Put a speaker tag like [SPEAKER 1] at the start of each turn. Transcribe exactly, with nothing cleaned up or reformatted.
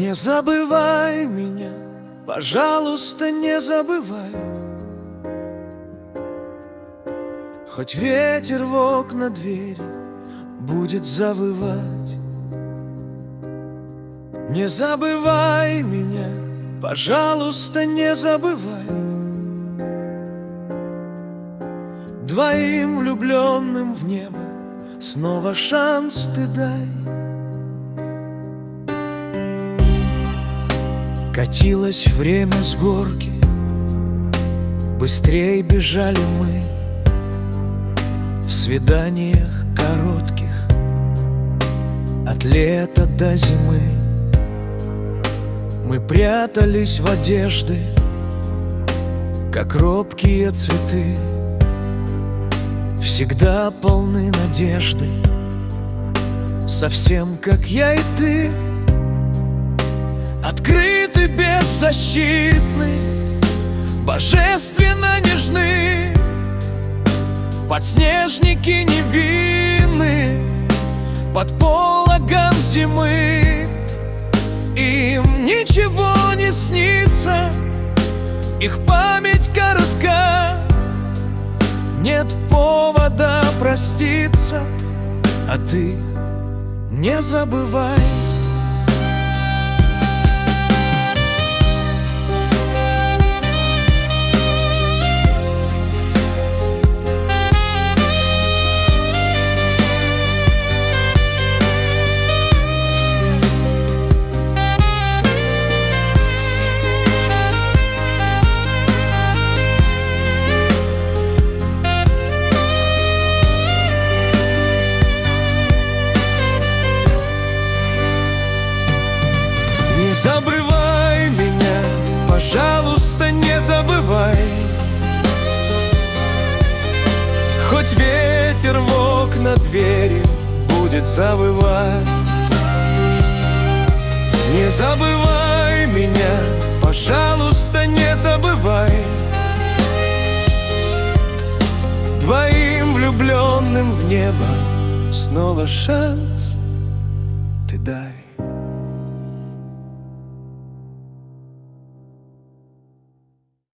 [SPEAKER 1] Не забывай меня, пожалуйста, не забывай. Хоть ветер в окна двери будет завывать. Не забывай меня, пожалуйста, не забывай. Двоим влюбленным в небо снова шанс ты дай. Катилось время с горки, быстрей бежали мы в свиданиях коротких от лета до зимы. Мы прятались в одежды, как робкие цветы, всегда полны надежды, совсем как я и ты. Открыты, беззащитны, божественно нежны, подснежники невинны под пологом зимы. Им ничего не снится, их память коротка, нет повода проститься, а ты не забывай. Не забывай меня, пожалуйста, не забывай. Хоть ветер в окна двери будет завывать. Не забывай меня, пожалуйста, не забывай. Двоим влюбленным в небо снова шанс